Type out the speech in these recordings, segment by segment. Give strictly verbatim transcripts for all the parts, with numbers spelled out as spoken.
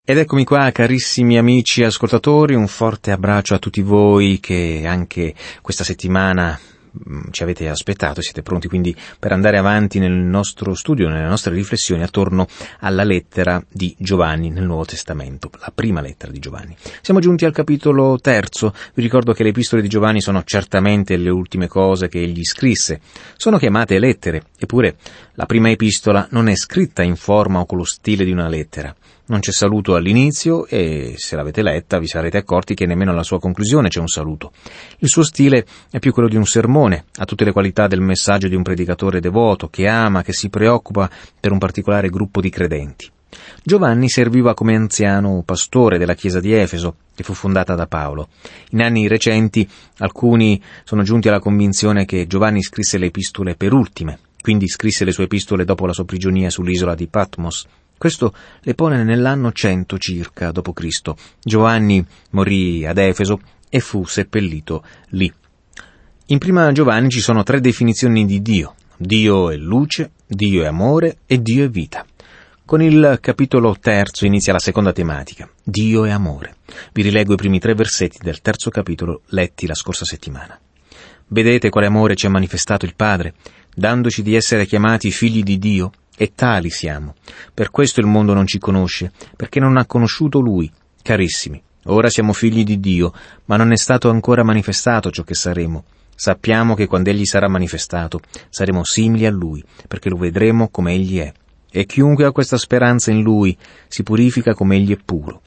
Ed eccomi qua, carissimi amici ascoltatori, un forte abbraccio a tutti voi che anche questa settimana mh, ci avete aspettato, siete pronti quindi per andare avanti nel nostro studio, nelle nostre riflessioni attorno alla lettera di Giovanni nel Nuovo Testamento, la prima lettera di Giovanni. Siamo giunti al capitolo terzo, vi ricordo che le epistole di Giovanni sono certamente le ultime cose che egli scrisse, sono chiamate lettere, eppure la prima epistola non è scritta in forma o con lo stile di una lettera. Non c'è saluto all'inizio e, se l'avete letta, vi sarete accorti che nemmeno alla sua conclusione c'è un saluto. Il suo stile è più quello di un sermone, ha tutte le qualità del messaggio di un predicatore devoto, che ama, che si preoccupa per un particolare gruppo di credenti. Giovanni serviva come anziano pastore della chiesa di Efeso, che fu fondata da Paolo. In anni recenti alcuni sono giunti alla convinzione che Giovanni scrisse le epistole per ultime, quindi scrisse le sue epistole dopo la sua prigionia sull'isola di Patmos. Questo le pone nell'anno cento circa dopo Cristo. Giovanni morì ad Efeso e fu seppellito lì. In prima Giovanni ci sono tre definizioni di Dio. Dio è luce, Dio è amore e Dio è vita. Con il capitolo terzo inizia la seconda tematica, Dio è amore. Vi rileggo i primi tre versetti del terzo capitolo letti la scorsa settimana. Vedete quale amore ci ha manifestato il Padre, dandoci di essere chiamati figli di Dio? E tali siamo. Per questo il mondo non ci conosce, perché non ha conosciuto Lui. Carissimi, ora siamo figli di Dio, ma non è stato ancora manifestato ciò che saremo. Sappiamo che quando Egli sarà manifestato, saremo simili a Lui, perché lo vedremo come Egli è. E chiunque ha questa speranza in Lui si purifica come Egli è puro.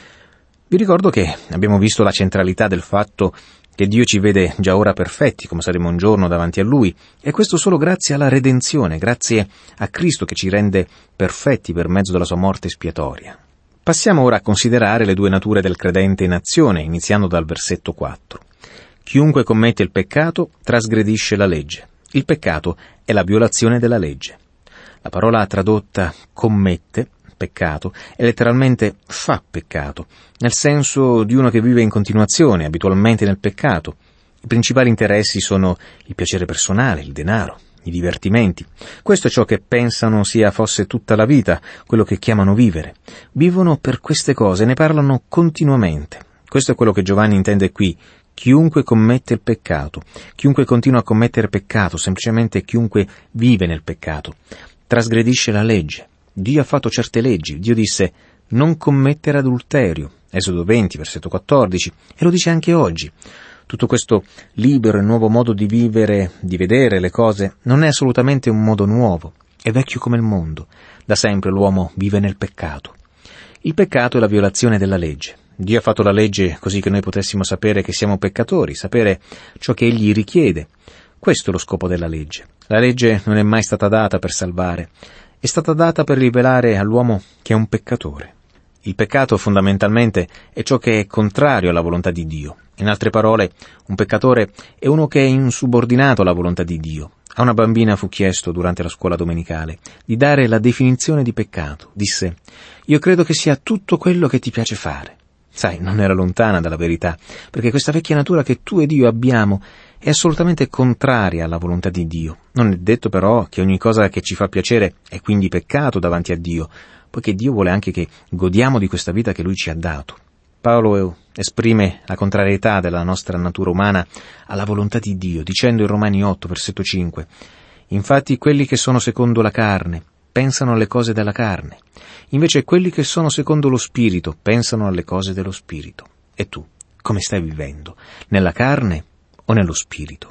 Vi ricordo che abbiamo visto la centralità del fatto che Dio ci vede già ora perfetti, come saremo un giorno davanti a Lui, e questo solo grazie alla redenzione, grazie a Cristo che ci rende perfetti per mezzo della sua morte espiatoria. Passiamo ora a considerare le due nature del credente in azione, iniziando dal versetto quattro. Chiunque commette il peccato trasgredisce la legge. Il peccato è la violazione della legge. La parola tradotta commette, peccato, è letteralmente fa peccato, nel senso di uno che vive in continuazione, abitualmente nel peccato. I principali interessi sono il piacere personale, il denaro, i divertimenti. Questo è ciò che pensano sia fosse tutta la vita, quello che chiamano vivere. Vivono per queste cose, ne parlano continuamente. Questo è quello che Giovanni intende qui. Chiunque commette il peccato, chiunque continua a commettere peccato, semplicemente chiunque vive nel peccato, trasgredisce la legge. Dio ha fatto certe leggi. Dio disse non commettere adulterio, Esodo venti, versetto quattordici, e lo dice anche oggi. Tutto questo libero e nuovo modo di vivere, di vedere le cose, non è assolutamente un modo nuovo, è vecchio come il mondo. Da sempre l'uomo vive nel peccato. Il peccato è la violazione della legge. Dio ha fatto la legge così che noi potessimo sapere che siamo peccatori, sapere ciò che Egli richiede. Questo è lo scopo della legge. La legge non è mai stata data per salvare, è stata data per rivelare all'uomo che è un peccatore. Il peccato fondamentalmente è ciò che è contrario alla volontà di Dio. In altre parole, un peccatore è uno che è insubordinato alla volontà di Dio. A una bambina fu chiesto durante la scuola domenicale di dare la definizione di peccato. Disse: io credo che sia tutto quello che ti piace fare. Sai, non era lontana dalla verità, perché questa vecchia natura che tu ed io abbiamo è assolutamente contraria alla volontà di Dio. Non è detto però che ogni cosa che ci fa piacere è quindi peccato davanti a Dio, poiché Dio vuole anche che godiamo di questa vita che Lui ci ha dato. Paolo esprime la contrarietà della nostra natura umana alla volontà di Dio, dicendo in Romani otto, versetto cinque, «Infatti quelli che sono secondo la carne pensano alle cose della carne, invece quelli che sono secondo lo Spirito pensano alle cose dello Spirito». E tu, come stai vivendo? Nella carne o nello Spirito?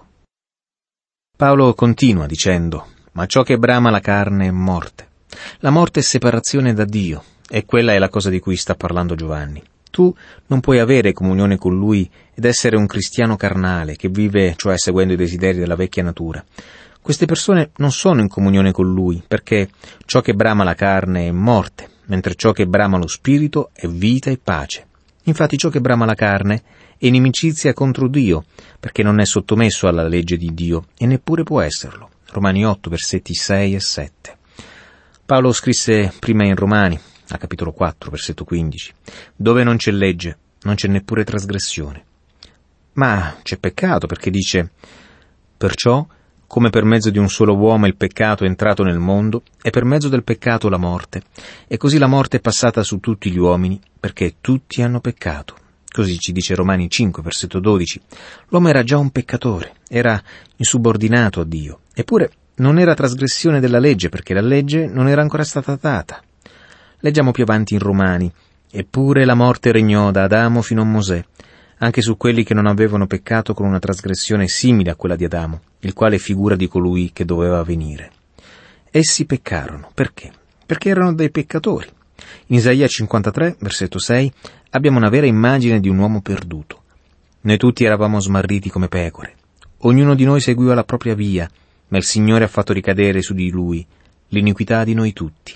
Paolo continua dicendo, «Ma ciò che brama la carne è morte». La morte è separazione da Dio, e quella è la cosa di cui sta parlando Giovanni. Tu non puoi avere comunione con Lui ed essere un cristiano carnale che vive, cioè seguendo i desideri della vecchia natura. Queste persone non sono in comunione con Lui, perché ciò che brama la carne è morte, mentre ciò che brama lo Spirito è vita e pace. Infatti ciò che brama la carne è inimicizia contro Dio, perché non è sottomesso alla legge di Dio, e neppure può esserlo. Romani otto, versetti sei e sette. Paolo scrisse prima in Romani, a capitolo quattro, versetto quindici, dove non c'è legge, non c'è neppure trasgressione. Ma c'è peccato, perché dice, perciò Come per mezzo di un solo uomo il peccato è entrato nel mondo, e per mezzo del peccato la morte, e così la morte è passata su tutti gli uomini, perché tutti hanno peccato. Così ci dice Romani cinque, versetto dodici. L'uomo era già un peccatore, era insubordinato a Dio, eppure non era trasgressione della legge, perché la legge non era ancora stata data. Leggiamo più avanti in Romani. Eppure la morte regnò da Adamo fino a Mosè, anche su quelli che non avevano peccato con una trasgressione simile a quella di Adamo, il quale è figura di colui che doveva venire. Essi peccarono. Perché? Perché erano dei peccatori. In Isaia cinquantatré, versetto sei, abbiamo una vera immagine di un uomo perduto. Noi tutti eravamo smarriti come pecore. Ognuno di noi seguiva la propria via, ma il Signore ha fatto ricadere su di Lui l'iniquità di noi tutti.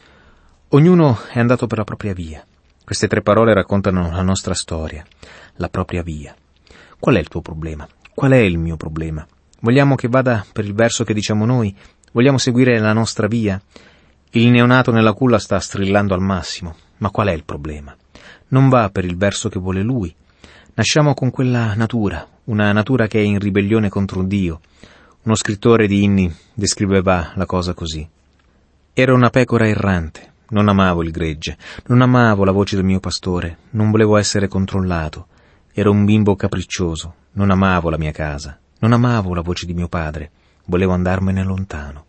Ognuno è andato per la propria via. Queste tre parole raccontano la nostra storia, la propria via. Qual è il tuo problema? Qual è il mio problema? Vogliamo che vada per il verso che diciamo noi? Vogliamo seguire la nostra via? Il neonato nella culla sta strillando al massimo, ma qual è il problema? Non va per il verso che vuole lui. Nasciamo con quella natura, una natura che è in ribellione contro Dio. Uno scrittore di inni descriveva la cosa così. Ero una pecora errante. Non amavo il gregge, non amavo la voce del mio pastore, non volevo essere controllato. Ero un bimbo capriccioso, non amavo la mia casa, non amavo la voce di mio padre, volevo andarmene lontano.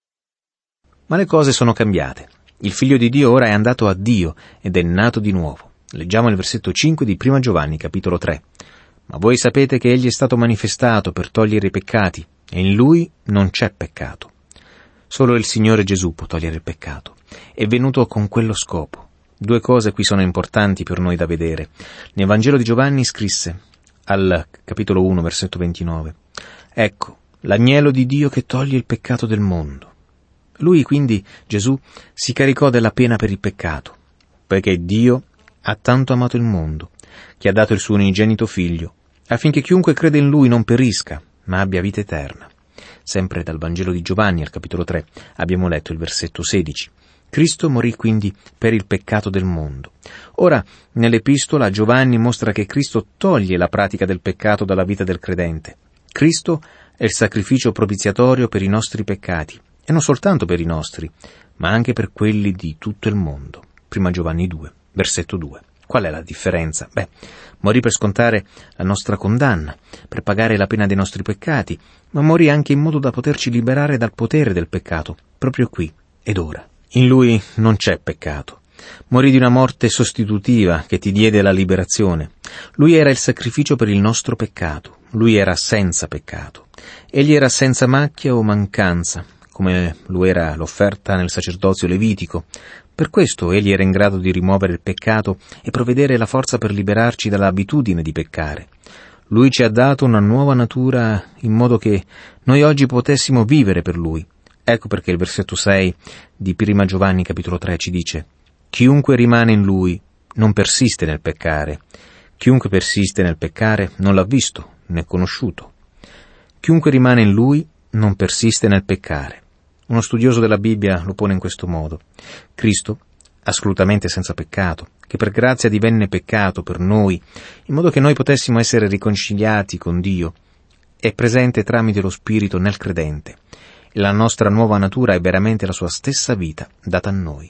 Ma le cose sono cambiate. Il figlio di Dio ora è andato a Dio ed è nato di nuovo. Leggiamo il versetto cinque di prima Giovanni, capitolo tre. Ma voi sapete che egli è stato manifestato per togliere i peccati, e in lui non c'è peccato. Solo il Signore Gesù può togliere il peccato. È venuto con quello scopo. Due cose qui sono importanti per noi da vedere. Nel Vangelo di Giovanni scrisse, al capitolo uno, versetto ventinove, «Ecco, l'agnello di Dio che toglie il peccato del mondo». Lui, quindi, Gesù, si caricò della pena per il peccato, poiché Dio ha tanto amato il mondo, che ha dato il suo unigenito figlio, affinché chiunque crede in lui non perisca, ma abbia vita eterna. Sempre dal Vangelo di Giovanni, al capitolo tre, abbiamo letto il versetto sedici. Cristo morì quindi per il peccato del mondo. Ora, nell'epistola, Giovanni mostra che Cristo toglie la pratica del peccato dalla vita del credente. Cristo è il sacrificio propiziatorio per i nostri peccati, e non soltanto per i nostri, ma anche per quelli di tutto il mondo. Prima Giovanni due, versetto due. Qual è la differenza? Beh, morì per scontare la nostra condanna, per pagare la pena dei nostri peccati, ma morì anche in modo da poterci liberare dal potere del peccato, proprio qui ed ora. In lui non c'è peccato. Morì di una morte sostitutiva che ti diede la liberazione. Lui era il sacrificio per il nostro peccato. Lui era senza peccato. Egli era senza macchia o mancanza, come lo era l'offerta nel sacerdozio levitico. Per questo egli era in grado di rimuovere il peccato e provvedere la forza per liberarci dall'abitudine di peccare. Lui ci ha dato una nuova natura in modo che noi oggi potessimo vivere per lui. Ecco perché il versetto sei di prima Giovanni capitolo tre ci dice: «Chiunque rimane in lui non persiste nel peccare. Chiunque persiste nel peccare non l'ha visto né conosciuto. Chiunque rimane in lui non persiste nel peccare». Uno studioso della Bibbia lo pone in questo modo: Cristo, assolutamente senza peccato, che per grazia divenne peccato per noi, in modo che noi potessimo essere riconciliati con Dio, è presente tramite lo Spirito nel credente. E la nostra nuova natura è veramente la sua stessa vita data a noi.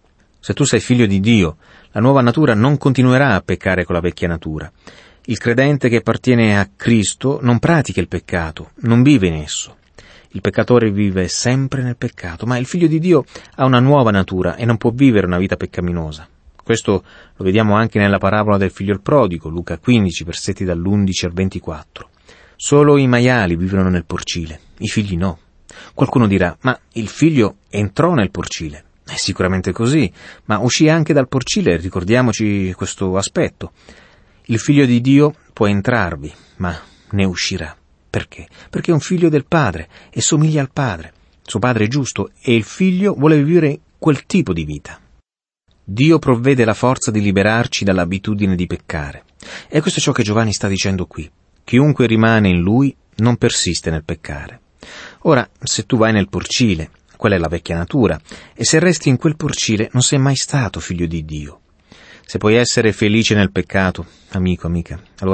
Se tu sei figlio di Dio, la nuova natura non continuerà a peccare con la vecchia natura. Il credente che appartiene a Cristo non pratica il peccato, non vive in esso. Il peccatore vive sempre nel peccato, ma il figlio di Dio ha una nuova natura e non può vivere una vita peccaminosa. Questo lo vediamo anche nella parabola del figlio il prodigo, Luca quindici, versetti dall'undici al ventiquattro. Solo i maiali vivono nel porcile, i figli no. Qualcuno dirà: ma il figlio entrò nel porcile. È sicuramente così, ma uscì anche dal porcile, ricordiamoci questo aspetto. Il figlio di Dio può entrarvi, ma ne uscirà. Perché? Perché è un figlio del padre e somiglia al padre. Suo padre è giusto e il figlio vuole vivere quel tipo di vita. Dio provvede la forza di liberarci dall'abitudine di peccare. E questo è ciò che Giovanni sta dicendo qui. Chiunque rimane in lui non persiste nel peccare. Ora, se tu vai nel porcile, quella è la vecchia natura, e se resti in quel porcile non sei mai stato figlio di Dio. Se puoi essere felice nel peccato, amico, amica, allora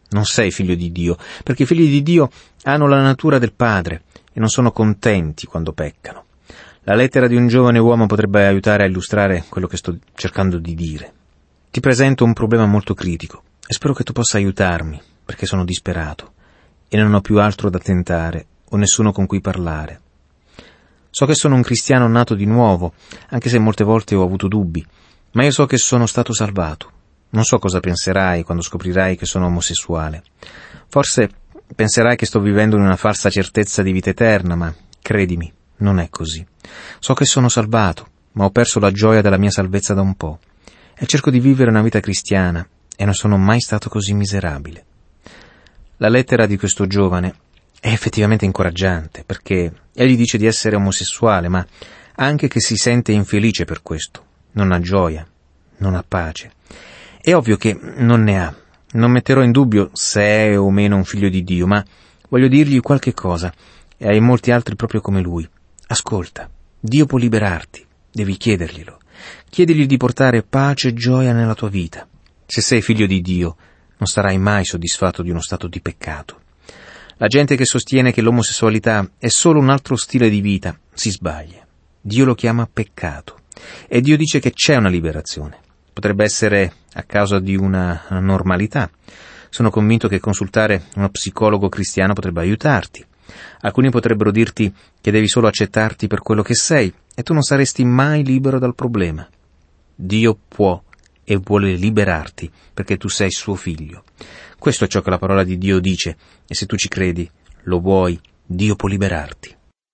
Non sei figlio di Dio, perché i figli di Dio hanno la natura del Padre e non sono contenti quando peccano. La lettera di un giovane uomo potrebbe aiutare a illustrare quello che sto cercando di dire. Ti presento un problema molto critico e spero che tu possa aiutarmi, perché sono disperato e non ho più altro da tentare o nessuno con cui parlare. So che sono un cristiano nato di nuovo, anche se molte volte ho avuto dubbi, ma io so che sono stato salvato. Non so cosa penserai quando scoprirai che sono omosessuale. Forse penserai che sto vivendo in una falsa certezza di vita eterna, ma credimi, non è così. So che sono salvato, ma ho perso la gioia della mia salvezza da un po', e cerco di vivere una vita cristiana, e non sono mai stato così miserabile. La lettera di questo giovane è effettivamente incoraggiante, perché egli dice di essere omosessuale, ma anche che si sente infelice per questo. Non ha gioia, non ha pace. È ovvio che non ne ha. Non metterò in dubbio se è o meno un figlio di Dio, ma voglio dirgli qualche cosa, e hai molti altri proprio come lui. Ascolta, Dio può liberarti, devi chiederglielo. Chiedigli di portare pace e gioia nella tua vita. Se sei figlio di Dio, non sarai mai soddisfatto di uno stato di peccato. La gente che sostiene che l'omosessualità è solo un altro stile di vita si sbaglia. Dio lo chiama peccato, e Dio dice che c'è una liberazione. Potrebbe essere a causa di una normalità. Sono convinto che consultare uno psicologo cristiano potrebbe aiutarti. Alcuni potrebbero dirti che devi solo accettarti per quello che sei e tu non saresti mai libero dal problema. Dio può e vuole liberarti perché tu sei suo figlio. Questo è ciò che la parola di Dio dice e se tu ci credi, lo vuoi, Dio può liberarti.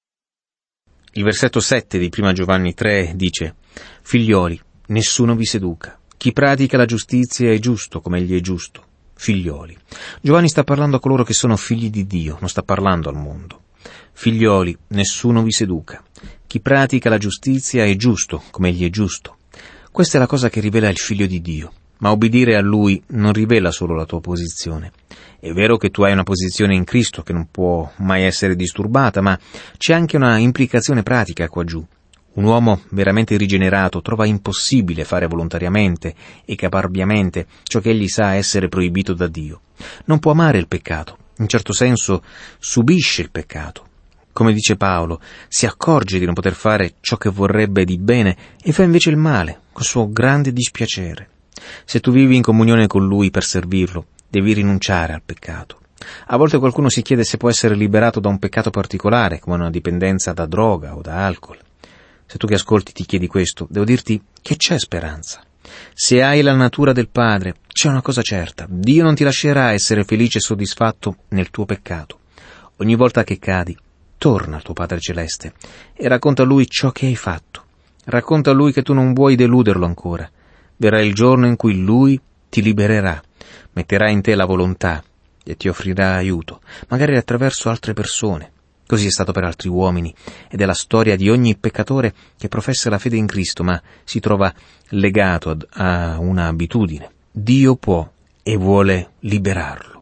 Il versetto sette di prima Giovanni tre dice: Figlioli, nessuno vi seduca. Chi pratica la giustizia è giusto come egli è giusto. Figlioli. Giovanni sta parlando a coloro che sono figli di Dio, non sta parlando al mondo. Figlioli, nessuno vi seduca. Chi pratica la giustizia è giusto come egli è giusto. Questa è la cosa che rivela il figlio di Dio, ma obbedire a lui non rivela solo la tua posizione. È vero che tu hai una posizione in Cristo che non può mai essere disturbata, ma c'è anche una implicazione pratica qua giù. Un uomo veramente rigenerato trova impossibile fare volontariamente e caparbiamente ciò che egli sa essere proibito da Dio. Non può amare il peccato, in certo senso subisce il peccato. Come dice Paolo, si accorge di non poter fare ciò che vorrebbe di bene e fa invece il male, col suo grande dispiacere. Se tu vivi in comunione con Lui per servirlo, devi rinunciare al peccato. A volte qualcuno si chiede se può essere liberato da un peccato particolare, come una dipendenza da droga o da alcol. Se tu che ascolti ti chiedi questo, devo dirti che c'è speranza. Se hai la natura del Padre, c'è una cosa certa: Dio non ti lascerà essere felice e soddisfatto nel tuo peccato. Ogni volta che cadi, torna al tuo Padre Celeste e racconta a Lui ciò che hai fatto. Racconta a Lui che tu non vuoi deluderlo ancora. Verrà il giorno in cui Lui ti libererà, metterà in te la volontà e ti offrirà aiuto, magari attraverso altre persone. Così è stato per altri uomini, ed è la storia di ogni peccatore che professa la fede in Cristo, ma si trova legato ad, a una abitudine. Dio può e vuole liberarlo.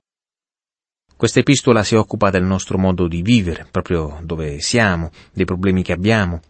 Questa epistola si occupa del nostro modo di vivere, proprio dove siamo, dei problemi che abbiamo.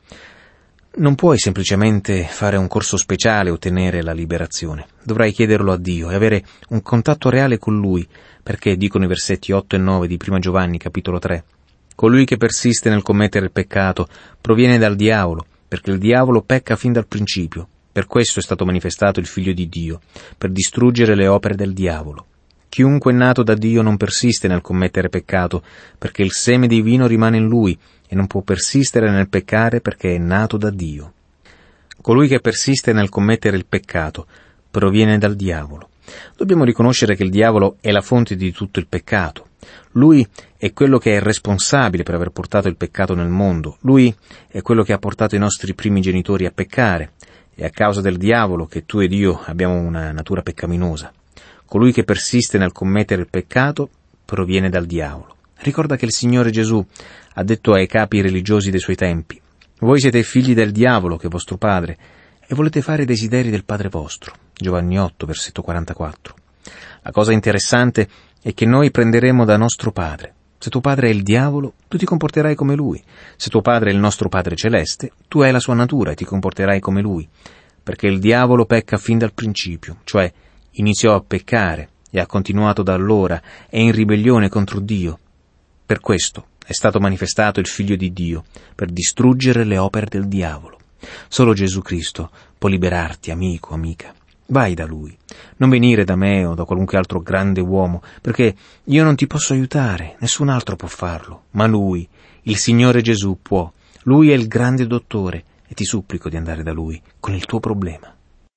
Non puoi semplicemente fare un corso speciale e ottenere la liberazione. Dovrai chiederlo a Dio e avere un contatto reale con Lui, perché dicono i versetti otto e nove di prima Giovanni, capitolo tre. Colui che persiste nel commettere il peccato proviene dal diavolo, perché il diavolo pecca fin dal principio. Per questo è stato manifestato il Figlio di Dio, per distruggere le opere del diavolo. Chiunque è nato da Dio non persiste nel commettere peccato, perché il seme divino rimane in lui e non può persistere nel peccare perché è nato da Dio. Colui che persiste nel commettere il peccato proviene dal diavolo. Dobbiamo riconoscere che il diavolo è la fonte di tutto il peccato. Lui è quello che è responsabile per aver portato il peccato nel mondo. Lui è quello che ha portato i nostri primi genitori a peccare. È a causa del diavolo che tu ed io abbiamo una natura peccaminosa. Colui che persiste nel commettere il peccato proviene dal diavolo. Ricorda che il Signore Gesù ha detto ai capi religiosi dei suoi tempi: voi siete figli del diavolo, che è vostro padre, e volete fare i desideri del padre vostro. Giovanni otto, versetto quarantaquattro. La cosa interessante è che noi prenderemo da nostro padre. Se tuo padre è il diavolo, tu ti comporterai come lui. Se tuo padre è il nostro Padre Celeste, tu hai la sua natura e ti comporterai come lui. Perché il diavolo pecca fin dal principio, cioè iniziò a peccare e ha continuato da allora, è in ribellione contro Dio. Per questo è stato manifestato il Figlio di Dio, per distruggere le opere del diavolo. Solo Gesù Cristo può liberarti, amico, amica. Vai da Lui. Non venire da me o da qualunque altro grande uomo, perché io non ti posso aiutare, nessun altro può farlo. Ma Lui, il Signore Gesù, può. Lui è il grande dottore e ti supplico di andare da Lui con il tuo problema.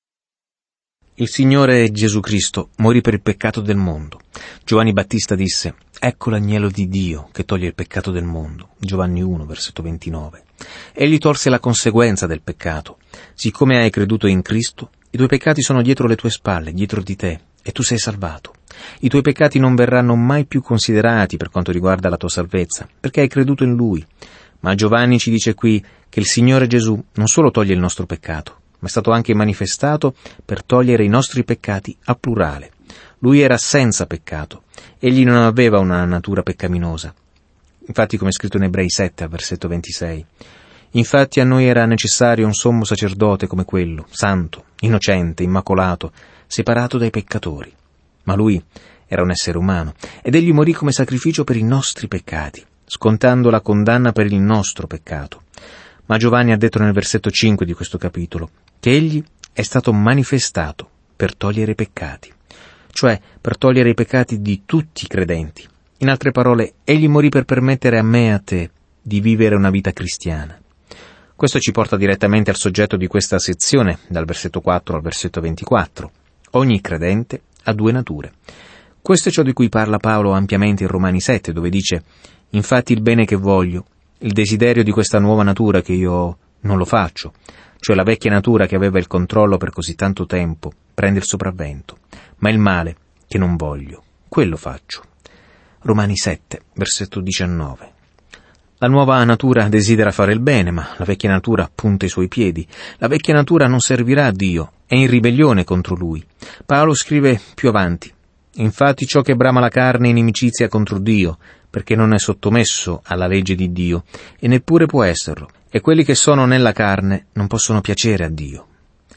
Il Signore Gesù Cristo morì per il peccato del mondo. Giovanni Battista disse: «Ecco l'agnello di Dio che toglie il peccato del mondo». Giovanni uno, versetto ventinove. Egli tolse la conseguenza del peccato. Siccome hai creduto in Cristo, i tuoi peccati sono dietro le tue spalle, dietro di te, e tu sei salvato. I tuoi peccati non verranno mai più considerati per quanto riguarda la tua salvezza, perché hai creduto in Lui. Ma Giovanni ci dice qui che il Signore Gesù non solo toglie il nostro peccato, ma è stato anche manifestato per togliere i nostri peccati a plurale. Lui era senza peccato. Egli non aveva una natura peccaminosa. Infatti, come è scritto in Ebrei sette, versetto ventisei, «Infatti a noi era necessario un sommo sacerdote come quello, santo, innocente, immacolato, separato dai peccatori». Ma lui era un essere umano, ed egli morì come sacrificio per i nostri peccati, scontando la condanna per il nostro peccato. Ma Giovanni ha detto nel versetto cinque di questo capitolo che egli è stato manifestato per togliere i peccati, cioè per togliere i peccati di tutti i credenti. In altre parole, egli morì per permettere a me e a te di vivere una vita cristiana. Questo ci porta direttamente al soggetto di questa sezione, dal versetto quattro al versetto ventiquattro. Ogni credente ha due nature. Questo è ciò di cui parla Paolo ampiamente in Romani sette, dove dice: «Infatti il bene che voglio, il desiderio di questa nuova natura che io ho, non lo faccio», cioè la vecchia natura che aveva il controllo per così tanto tempo, prende il sopravvento, ma il male che non voglio, quello faccio. Romani sette, versetto diciannove. La nuova natura desidera fare il bene, ma la vecchia natura punta i suoi piedi. La vecchia natura non servirà a Dio, è in ribellione contro Lui. Paolo scrive più avanti: «Infatti ciò che brama la carne è inimicizia contro Dio, perché non è sottomesso alla legge di Dio, e neppure può esserlo, e quelli che sono nella carne non possono piacere a Dio».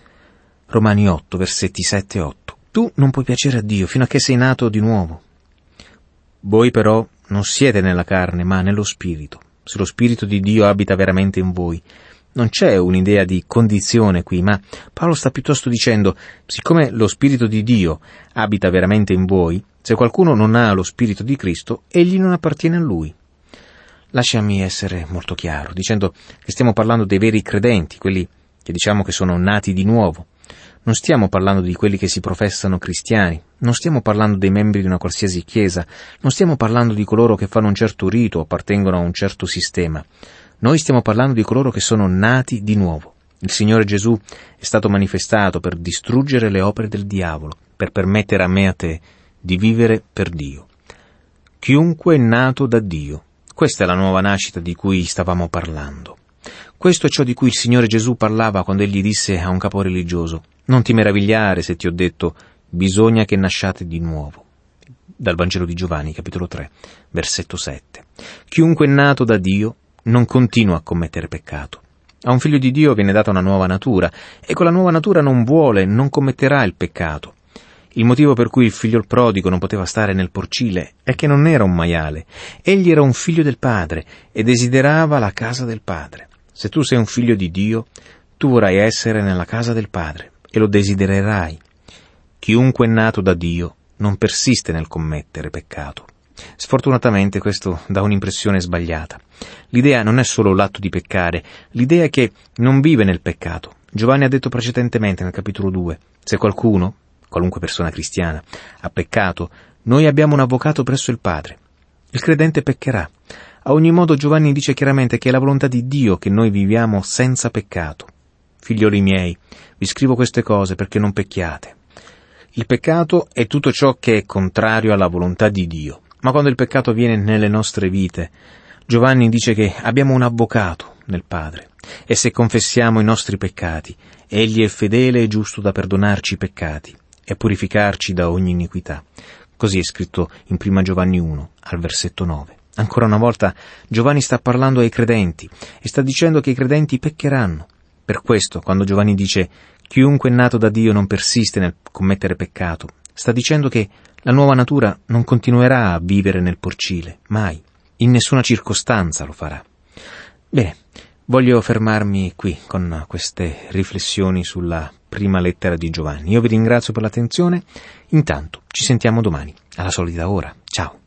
Romani otto, versetti sette e otto. Tu non puoi piacere a Dio fino a che sei nato di nuovo. Voi però non siete nella carne, ma nello Spirito, se lo Spirito di Dio abita veramente in voi. Non c'è un'idea di condizione qui, ma Paolo sta piuttosto dicendo: siccome lo Spirito di Dio abita veramente in voi, se qualcuno non ha lo Spirito di Cristo, egli non appartiene a Lui. Lasciami essere molto chiaro, dicendo che stiamo parlando dei veri credenti, quelli che diciamo che sono nati di nuovo. Non stiamo parlando di quelli che si professano cristiani, non stiamo parlando dei membri di una qualsiasi chiesa, non stiamo parlando di coloro che fanno un certo rito o appartengono a un certo sistema. Noi stiamo parlando di coloro che sono nati di nuovo. Il Signore Gesù è stato manifestato per distruggere le opere del diavolo, per permettere a me e a te di vivere per Dio. Chiunque è nato da Dio. Questa è la nuova nascita di cui stavamo parlando. Questo è ciò di cui il Signore Gesù parlava quando egli disse a un capo religioso: «Non ti meravigliare se ti ho detto, bisogna che nasciate di nuovo». Dal Vangelo di Giovanni, capitolo tre, versetto sette. Chiunque è nato da Dio non continua a commettere peccato. A un figlio di Dio viene data una nuova natura, e quella nuova natura non vuole, non commetterà il peccato. Il motivo per cui il figlio prodigo non poteva stare nel porcile è che non era un maiale. Egli era un figlio del Padre e desiderava la casa del Padre. Se tu sei un figlio di Dio, tu vorrai essere nella casa del Padre e lo desidererai. Chiunque è nato da Dio non persiste nel commettere peccato. Sfortunatamente questo dà un'impressione sbagliata. L'idea non è solo l'atto di peccare, l'idea è che non vive nel peccato. Giovanni ha detto precedentemente nel capitolo due: se qualcuno, qualunque persona cristiana, ha peccato, noi abbiamo un avvocato presso il Padre. Il credente peccherà. A ogni modo Giovanni dice chiaramente che è la volontà di Dio che noi viviamo senza peccato. Figlioli miei, vi scrivo queste cose perché non pecchiate. Il peccato è tutto ciò che è contrario alla volontà di Dio. Ma quando il peccato viene nelle nostre vite, Giovanni dice che abbiamo un avvocato nel Padre, e se confessiamo i nostri peccati, egli è fedele e giusto da perdonarci i peccati e purificarci da ogni iniquità. Così è scritto in prima Giovanni uno, al versetto nove. Ancora una volta Giovanni sta parlando ai credenti e sta dicendo che i credenti peccheranno. Per questo, quando Giovanni dice «chiunque è nato da Dio non persiste nel commettere peccato», sta dicendo che La nuova natura non continuerà a vivere nel porcile, mai, in nessuna circostanza lo farà. Bene, voglio fermarmi qui con queste riflessioni sulla prima lettera di Giovanni. Io vi ringrazio per l'attenzione, intanto ci sentiamo domani, alla solita ora. Ciao!